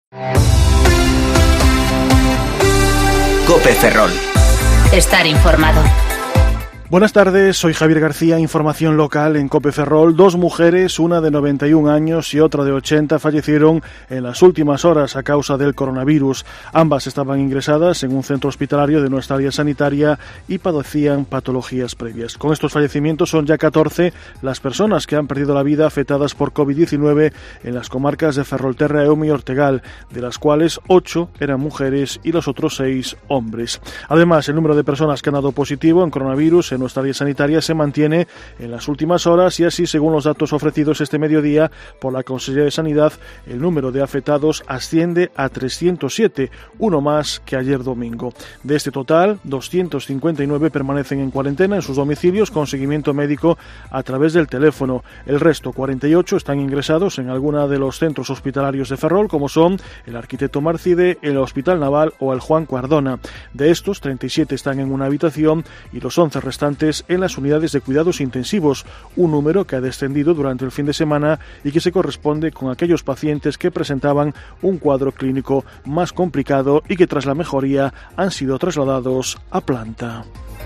COPE Ferrol. Estar informado. Buenas tardes, soy Javier García, información local en COPE Ferrol. 2 mujeres, una de 91 años y otra de 80, fallecieron en las últimas horas a causa del coronavirus. Ambas estaban ingresadas en un centro hospitalario de nuestra área sanitaria y padecían patologías previas. Con estos fallecimientos son ya 14 las personas que han perdido la vida afectadas por COVID-19 en las comarcas de Ferrolterra, Eume y Ortegal, de las cuales 8 eran mujeres y los otros 6 hombres. Además, el número de personas que han dado positivo en coronavirus en nuestra área sanitaria se mantiene en las últimas horas y así, según los datos ofrecidos este mediodía por la Consejería de Sanidad, el número de afectados asciende a 307, uno más que ayer domingo. De este total, 259 permanecen en cuarentena en sus domicilios con seguimiento médico a través del teléfono. El resto, 48, están ingresados en alguna de los centros hospitalarios de Ferrol, como son el Arquitecto Marcide, el Hospital Naval o el Juan Cuardona. De estos, 37 están en una habitación y los 11 restantes en las unidades de cuidados intensivos, un número que ha descendido durante el fin de semana y que se corresponde con aquellos pacientes que presentaban un cuadro clínico más complicado y que tras la mejoría han sido trasladados a planta.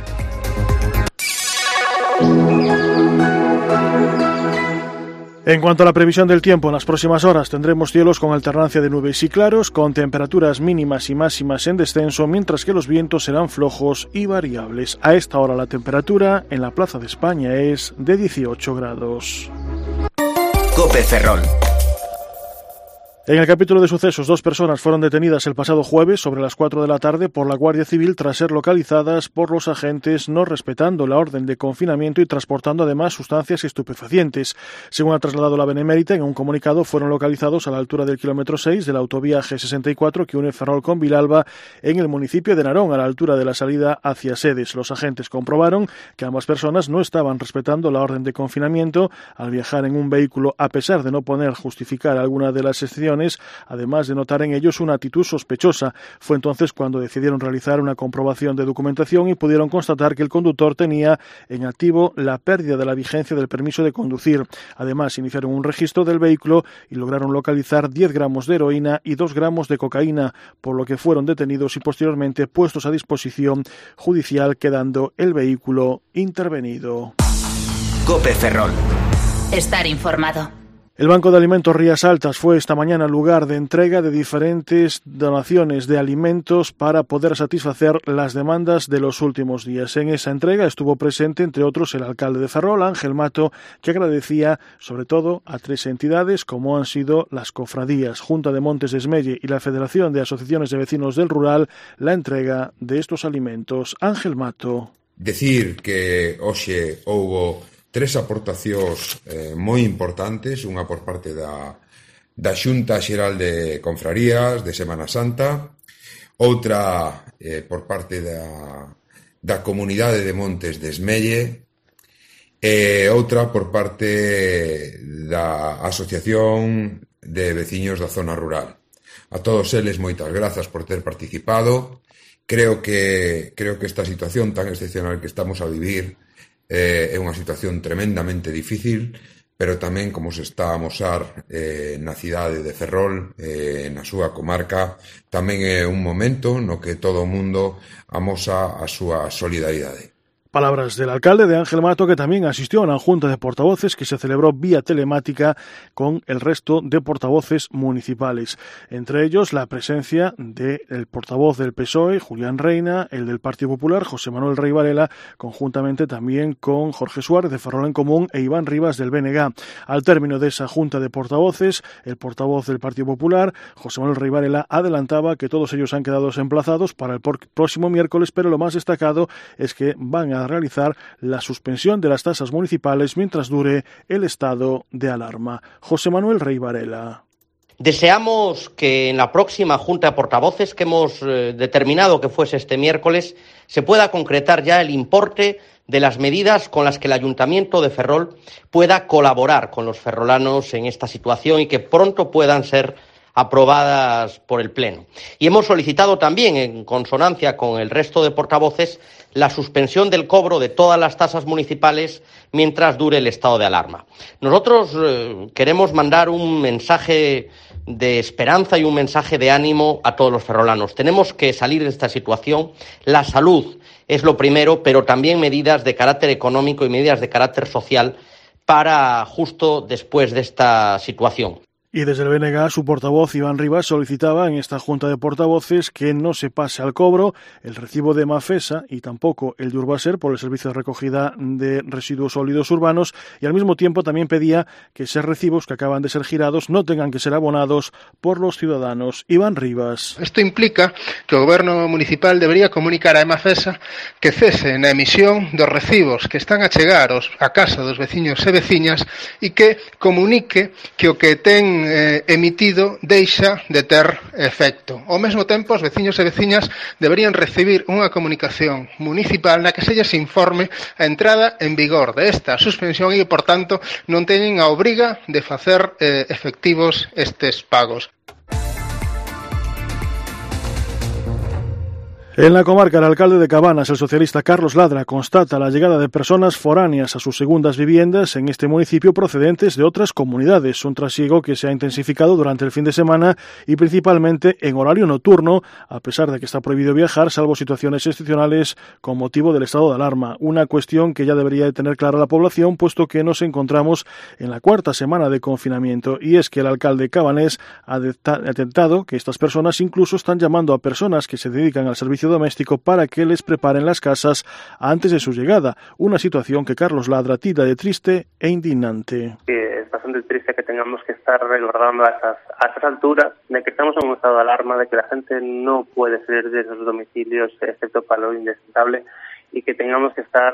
En cuanto a la previsión del tiempo, en las próximas horas tendremos cielos con alternancia de nubes y claros, con temperaturas mínimas y máximas en descenso, mientras que los vientos serán flojos y variables. A esta hora la temperatura en la Plaza de España es de 18 grados. COPE Ferrol. En el capítulo de sucesos, 2 personas fueron detenidas el pasado jueves sobre las 4 de la tarde por la Guardia Civil tras ser localizadas por los agentes no respetando la orden de confinamiento y transportando además sustancias estupefacientes. Según ha trasladado la Benemérita, en un comunicado fueron localizados a la altura del kilómetro 6 de la autovía G64 que une Ferrol con Vilalba en el municipio de Narón, a la altura de la salida hacia Sedes. Los agentes comprobaron que ambas personas no estaban respetando la orden de confinamiento al viajar en un vehículo, a pesar de no poder justificar alguna de las excepciones, además de notar en ellos una actitud sospechosa. Fue entonces cuando decidieron realizar una comprobación de documentación y pudieron constatar que el conductor tenía en activo la pérdida de la vigencia del permiso de conducir. Además, iniciaron un registro del vehículo y lograron localizar 10 gramos de heroína y 2 gramos de cocaína, por lo que fueron detenidos y posteriormente puestos a disposición judicial, quedando el vehículo intervenido. COPE Ferrol. Estar informado. El Banco de Alimentos Rías Altas fue esta mañana lugar de entrega de diferentes donaciones de alimentos para poder satisfacer las demandas de los últimos días. En esa entrega estuvo presente, entre otros, el alcalde de Ferrol, Ángel Mato, que agradecía sobre todo a 3 entidades como han sido las cofradías, Junta de Montes de Esmelle y la Federación de Asociaciones de Vecinos del Rural, la entrega de estos alimentos. Ángel Mato. Decir que hoxe houbo 3 aportacións moi importantes, unha por parte da Xunta Xeral de Confrarías de Semana Santa, outra por parte da Comunidade de Montes de Esmelle e outra por parte da Asociación de Veciños da Zona Rural. A todos eles, moitas grazas por ter participado. Creo que esta situación tan excepcional que estamos a vivir é unha situación tremendamente difícil, pero tamén como se está a amosar na cidade de Ferrol, na súa comarca, tamén é un momento no que todo o mundo amosa a súa solidaridade. Palabras del alcalde de Ángel Mato, que también asistió a una junta de portavoces que se celebró vía telemática con el resto de portavoces municipales. Entre ellos, la presencia del portavoz del PSOE, Julián Reina, el del Partido Popular, José Manuel Rey Varela, conjuntamente también con Jorge Suárez de Ferrol en Común e Iván Rivas del BNG. Al término de esa junta de portavoces, el portavoz del Partido Popular, José Manuel Rey Varela, adelantaba que todos ellos han quedado emplazados para el próximo miércoles, pero lo más destacado es que van a realizar la suspensión de las tasas municipales mientras dure el estado de alarma. José Manuel Rey Varela. Deseamos que en la próxima Junta de Portavoces, que hemos determinado que fuese este miércoles, se pueda concretar ya el importe de las medidas con las que el Ayuntamiento de Ferrol pueda colaborar con los ferrolanos en esta situación y que pronto puedan ser aprobadas por el Pleno. Y hemos solicitado también, en consonancia con el resto de portavoces, la suspensión del cobro de todas las tasas municipales mientras dure el estado de alarma. Nosotros queremos mandar un mensaje de esperanza y un mensaje de ánimo a todos los ferrolanos. Tenemos que salir de esta situación. La salud es lo primero, pero también medidas de carácter económico y medidas de carácter social para justo después de esta situación. Y desde el BNG, su portavoz Iván Rivas solicitaba en esta Junta de Portavoces que no se pase al cobro el recibo de Mafesa y tampoco el de Urbaser por el servicio de recogida de residuos sólidos urbanos, y al mismo tiempo también pedía que esos recibos que acaban de ser girados no tengan que ser abonados por los ciudadanos. Iván Rivas. Isto implica que o Goberno municipal debería comunicar a Mafesa que cese na emisión dos recibos que están a chegar a casa dos veciños e veciñas e que comunique que o que ten emitido deixa de ter efecto. Ao mesmo tempo, os veciños e veciñas deberían recibir unha comunicación municipal na que se lles informe a entrada en vigor desta suspensión e, por tanto, non teñen a obriga de facer efectivos estes pagos. En la comarca, el alcalde de Cabanas, el socialista Carlos Ladra, constata la llegada de personas foráneas a sus segundas viviendas en este municipio procedentes de otras comunidades, un trasiego que se ha intensificado durante el fin de semana y principalmente en horario nocturno, a pesar de que está prohibido viajar, salvo situaciones excepcionales con motivo del estado de alarma. Una cuestión que ya debería de tener clara la población, puesto que nos encontramos en la cuarta semana de confinamiento, y es que el alcalde cabanés ha detectado que estas personas incluso están llamando a personas que se dedican al servicio doméstico para que les preparen las casas antes de su llegada, una situación que Carlos Ladra tilda de triste e indignante. Es bastante triste que tengamos que estar recordando a estas alturas de que estamos en un estado de alarma, de que la gente no puede salir de sus domicilios excepto para lo indispensable, y que tengamos que estar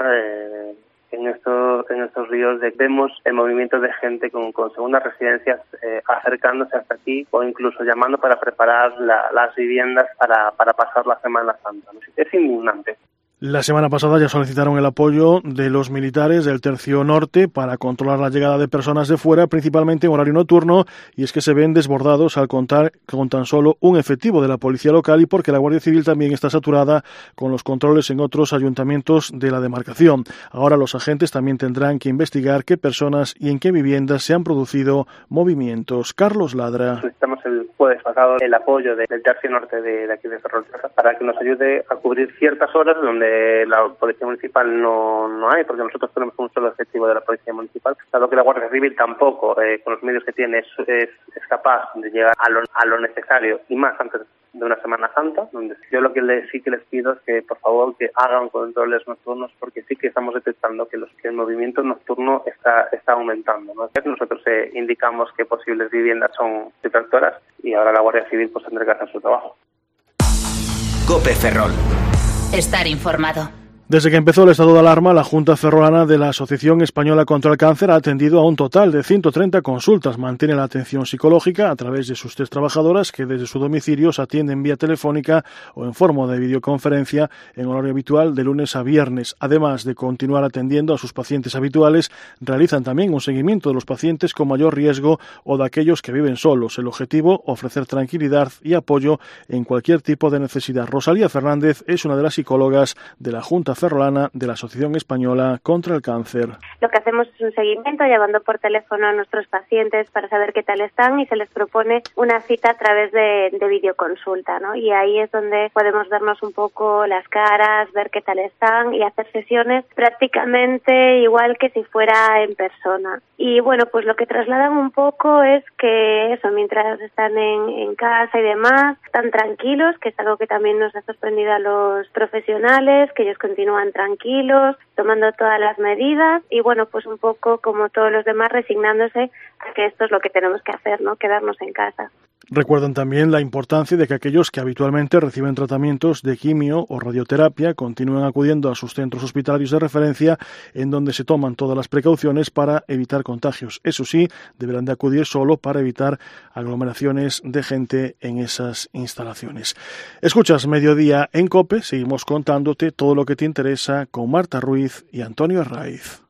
en estos ríos vemos el movimiento de gente con segundas residencias acercándose hasta aquí o incluso llamando para preparar las viviendas para pasar la Semana Santa. Es indignante. La semana pasada ya solicitaron el apoyo de los militares del Tercio Norte para controlar la llegada de personas de fuera, principalmente en horario nocturno, y es que se ven desbordados al contar con tan solo un efectivo de la policía local y porque la Guardia Civil también está saturada con los controles en otros ayuntamientos de la demarcación. Ahora los agentes también tendrán que investigar qué personas y en qué viviendas se han producido movimientos. Carlos Ladra. Solicitamos el jueves pasado el apoyo del Tercio Norte de aquí de Ferrol para que nos ayude a cubrir ciertas horas donde la Policía Municipal no hay, porque nosotros tenemos un solo efectivo de la Policía Municipal, dado que la Guardia Civil tampoco, con los medios que tiene, es capaz de llegar a lo necesario, y más antes de una Semana Santa, donde yo lo que sí que les pido es que, por favor, que hagan controles nocturnos, porque sí que estamos detectando que el movimiento nocturno está aumentando, ¿no? Nosotros indicamos que posibles viviendas son infractoras y ahora la Guardia Civil pues tendrá que hacer su trabajo. COPE Ferrol. Estar informado. Desde que empezó el estado de alarma, la Junta Ferrolana de la Asociación Española contra el Cáncer ha atendido a un total de 130 consultas. Mantiene la atención psicológica a través de sus 3 trabajadoras que desde su domicilio se atienden vía telefónica o en forma de videoconferencia en horario habitual de lunes a viernes. Además de continuar atendiendo a sus pacientes habituales, realizan también un seguimiento de los pacientes con mayor riesgo o de aquellos que viven solos. El objetivo, ofrecer tranquilidad y apoyo en cualquier tipo de necesidad. Rosalía Fernández es una de las psicólogas de la Junta Ferrolana de la Asociación Española contra el Cáncer. Lo que hacemos es un seguimiento llamando por teléfono a nuestros pacientes para saber qué tal están y se les propone una cita a través de videoconsulta, ¿no? Y ahí es donde podemos vernos un poco las caras, ver qué tal están y hacer sesiones prácticamente igual que si fuera en persona. Y bueno, pues lo que trasladan un poco es que eso, mientras están en casa y demás, están tranquilos, que es algo que también nos ha sorprendido a los profesionales, que ellos continúan tranquilos, tomando todas las medidas y bueno, pues un poco como todos los demás resignándose a que esto es lo que tenemos que hacer, ¿no? Quedarnos en casa. Recuerdan también la importancia de que aquellos que habitualmente reciben tratamientos de quimio o radioterapia continúen acudiendo a sus centros hospitalarios de referencia en donde se toman todas las precauciones para evitar contagios. Eso sí, deberán de acudir solo para evitar aglomeraciones de gente en esas instalaciones. Escuchas Mediodía en COPE, seguimos contándote todo lo que te interesa con Marta Ruiz y Antonio Arraiz.